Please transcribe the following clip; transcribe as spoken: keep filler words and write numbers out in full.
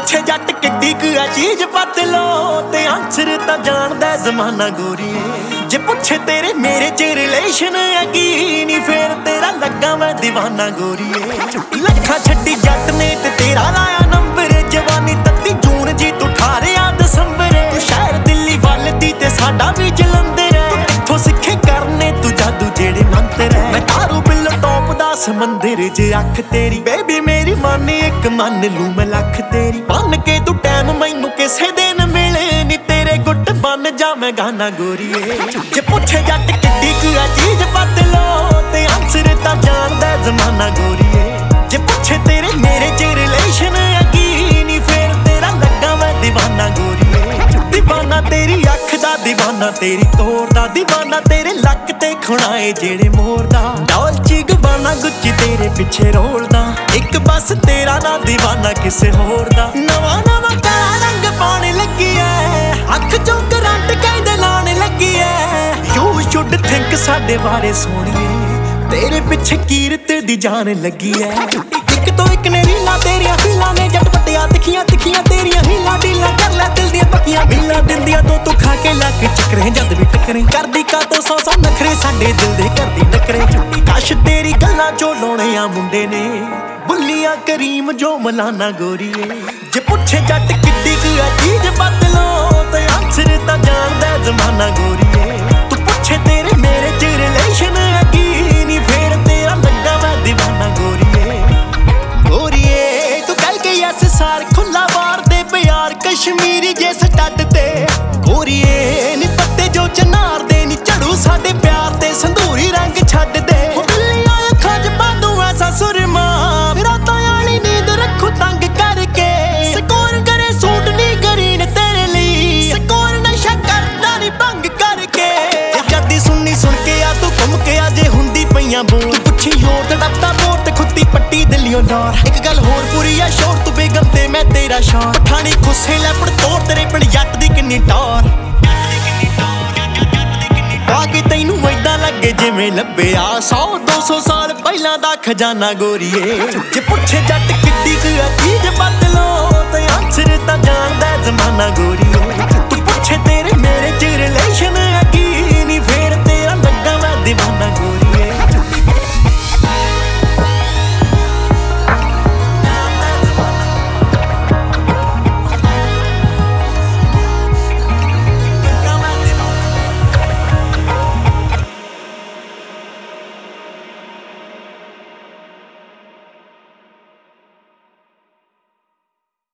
ਪੁੱਛੇ ਜੱਟ ਕਿੱਡੀ ਕੁ ਆ ਚੀਜ਼ ਪਤ ਲੋ ਤੇ ਆਂਸਰ ਤਾਂ ਜਾਣਦਾ ਜ਼ਮਾਨਾ ਗੋਰੀਏ। ਜੇ ਪੁੱਛੇ ਤੇਰੇ ਮੇਰੇ ਚ ਰਿਲੇਸ਼ਨ ਹੈ ਕੀ ਨੀ ਫੇਰ ਤੇਰਾ ਲੱਗਾ ਮੈਂ دیਵਾਨਾ ਗੋਰੀਏ। ਲੱਖਾਂ ਛੱਡੀ ਜੱਟ ਨੇ ਤੇ ਤੇਰਾ ਲਾਇਆ ਨੰਬਰ, ਜਵਾਨੀ ਤੱਤੀ ਜੂਨ ਜੀ ਤੂੰ ਠਾਰਿਆ ਦਸੰਬਰ। ਤੂੰ ਸ਼ਹਿਰ ਦਿੱਲੀ ਵੱਲ ਦੀ ਤੇ ਸਾਡਾ ਵੀ ਜਲੰਧਰ ਹੈ, ਕਿੱਥੋਂ ਸਿੱਖੇ ਕਰਨੇ ਤੂੰ ਜਾਦੂ ਜਿਹੜੇ ਮੰਤਰ ਹੈ। ਮੈਂ ਤਾਰੂ ਬਿੱਲ ਟੌਪ ਦਾ ਸਮੁੰਦਰ ਚ ਅੱਖ ਤੇਰੀ ਬੇਬੀ ਮੇਰੀ ਮੰਨ ਇੱਕ ਮੰਨ ਲੂੰ ਮੈਂ ਲੱਖ ਤੇਰੀ। ਬਣ ਕੇ ਤੂੰ ਟਾਈਮ ਮੈਨੂੰ ਕਿਸੇ ਦਿਨ ਮਿਲੇ ਨੀ ਤੇਰੇ ਗੁੱਟ ਬਣ ਜਾ ਮੈਂ ਗਾਣਾ ਗੋਰੀਏ। ਜੇ ਪੁੱਛੇ ਜੱਟ ਕਿੱਡੀ ਕੁ ਆ ਚੀਜ਼ ਪਤ ਲੋ ਤੇ ਆਂਸਰ ਤਾਂ ਜਾਣਦਾ ਜ਼ਮਾਨਾ ਗੋਰੀਏ। ਜੇ ਪੁੱਛੇ ਤੇਰੇ ਮੇਰੇ ਚ ਰਿਲੇਸ਼ਨ ਹੈ ਕੀ ਨੀ ਫੇਰ ਤੇਰਾ ਲੱਗਾ ਮੈਂ دیਵਾਨਾ ਗੋਰੀਏ। دیਵਾਨਾ ਤੇਰੀ ਅੱਖ ਦਾ دیਵਾਨਾ ਤੇਰੀ ਤੋਰ ਦਾ دیਵਾਨਾ ਤੇਰੇ ਲੱਕ ਤੇ ਖੁਣਾਏ ਜਿਹੜੇ ਮੋਰ ਦਾ। ਡੋਲਚੀ ਗਬਾਨਾ ਗੁੱਚੀ ਤੇਰੇ ਪਿੱਛੇ ਰੋਲਦਾ, ਇੱਕ ਬਸ ਤੇਰਾ ਨਾ دیਵਾਨਾ ਕਿਸੇ ਹੋਰ ਦਾ। ਨਵਾਂ ਨਵਾਂ ਕਾਲਾ ਰੰਗ ਪਾਉਣ ਲੱਗੀ ਐ, ਅੱਖ ਚੋਂ ਕਰੰਟ ਕਹਿੰਦੇ ਲਾਉਣ ਲੱਗੀ ਐ। ਯੂ ਸ਼ੁੱਡ ਥਿੰਕ ਸਾਡੇ ਬਾਰੇ ਸੋਹਣੀਏ, ਤੇਰੇ ਪਿੱਛੇ ਕੀਰਤ ਦੀ ਜਾਨ ਲੱਗੀ ਐ। ਇੱਕ ਤੋਂ ਇੱਕ ਨੇ ਰੀਲਾਂ ਤੇਰੀਆਂ ਹੀਲਾਂ ਨੇ ਜੱਟ ਪੱਟੀਆਂ ਤਿੱਖੀਆਂ ਤਿੱਖੀਆਂ ਤੇਰੀਆਂ ਹੀਲਾਂ ਡੀਲਾਂ ਕਰ ਲੈ ਦਿਲ ਦੀਆਂ ਪੱਕੀਆਂ ਬਿੱਲਾਂ ਦਿੰਦੀਆਂ ਤੋਂ ਤੂੰ ਖਾ ਕੇ ਲੱਕ ਚੱਕਰੇ ਜਦ ਵੀ ਟੱਕਰੇ। ਕਰਦੀ ਕਾ ਤੋਂ ਸੌ ਸੌ ਨਖਰੇ ਸਾਡੇ ਦਿਲ ਦੇ ਕਰਦੀ ਨਖਰੇ। ਕਾਸ਼ ਤੇਰੀ ਗੱਲਾਂ ਚੋਂ ਲਾਉਣੇ ਆ ਮੁੰਡੇ ਨੇ ਬੁੱਲੀਆਂ ਕਰੀਮ ਜੋ ਮਲਾਨਾ ਗੋਰੀਏ। ਜੇ ਪੁੱਛੇ ਜੱਟ ਕਿੱਡੀ ਕੁ ਆ ਚੀਜ਼ ਪਤ ਲੋ ਤੇ ਆਂਸਰ ਤਾਂ ਜਾਣਦਾ ਜ਼ਮਾਨਾ ਗੋਰੀਏ। ਤੂੰ ਪੁੱਛੇ ਤੇਰੇ ਮੇਰੇ ਚ ਰਿਲੇਸ਼ਨ ਹੈ ਕੀ ਨੀ ਫੇਰ ਤੇਰਾ ਲੱਗਾ ਮੈਂ دیਵਾਨਾ ਗੋਰੀਏ। ਗੋਰੀਏ ਤੂੰ ਕਹਿ ਕੇ ਯਸ ਸਾਰ ਖੁੱਲਾ ਬਾਰ ਦੇ ਪਿਆਰ ਕਸ਼ਮੀਰੀ ਜੇ ਸਟੱਡ ਤੇ। ਗੋਰੀਏ ਨੀ ਪੱਤੇ ਜੋ ਚਨਾਰ ਦੇ ਨੀ ਝੜੂ ਸਾਡੇ ਪਿਆਰ ਤੇ ਸੰਧੂਰੀ ਰੰਗ ਛੱਡ ਦੇ। ਬਿੱਲੀਆਂ ਅੱਖਾਂ ਚ ਬਾਂਦੂ ਐਸਾ ਸੁਰਮਾ ਰਾਤਾਂ ਵਾਲੀ ਨੀਂਦ ਰੱਖੂ ਤੰਗ ਕਰਕੇ। ਸਕੋਰ ਕਰੇ ਸੂਟ ਨੀ ਗਰੀਨ ਤੇਰੇ ਲਈ, ਸਕੋਰ ਨਸ਼ਾ ਕਰਦਾ ਨੀ ਭੰਗ ਕਰਕੇ। ਜੱਦੀ ਸੁਣਨੀ ਸੁਣ ਕੇ ਆ ਤੂੰ ਘੁੰਮ ਕੇ ਆ ਜੇ ਹੁੰਦੀ ਪਈਆਂ ਬੋਲ। ਪੁੱਛੀ ਯੋਰ ਤੇ ਡੱਬਦਾ ਬੋਰ ਤੇ ਖੁੱਤੀ ਪੱਟੀ ਦਿੱਲੀਓਂ ਡੋਰ। ਇੱਕ ਗੱਲ ਹੋਰ ਪੂਰੀ ਆ ਸ਼ੋਰ ਤੂੰ ਬੇਗਮ ਤੇ ਮੈਂ ਤੇਰਾ ਸ਼ੌਰ। ਪਠਾਣੀ ਖੁੱਸੇ ਲੈਪੜ ਤੋੜ ਤੇਰੇ ਪਿੰਡ ਜੱਟ ਦੀ ਕਿੰਨੀ ਟੌਰ। ਆ ਕੇ ਤੈਨੂੰ ਏਦਾਂ ਲੱਗੇ ਜਿਵੇਂ ਲੱਭਿਆ ਸੌ ਦੋ ਸੌ ਸਾਲ ਪਹਿਲਾਂ ਦਾ ਖਜ਼ਾਨਾ ਗੋਰੀਏ। ਜੇ ਪੁੱਛੇ ਜੱਟ ਕਿੱਡੀ ਕੁ ਆ ਚੀਜ਼ ਪਤ ਲੋ ਤੇ ਆਂਸਰ ਤਾਂ ਜਾਣਦਾ ਜ਼ਮਾਨਾ ਗੋਰੀਏ।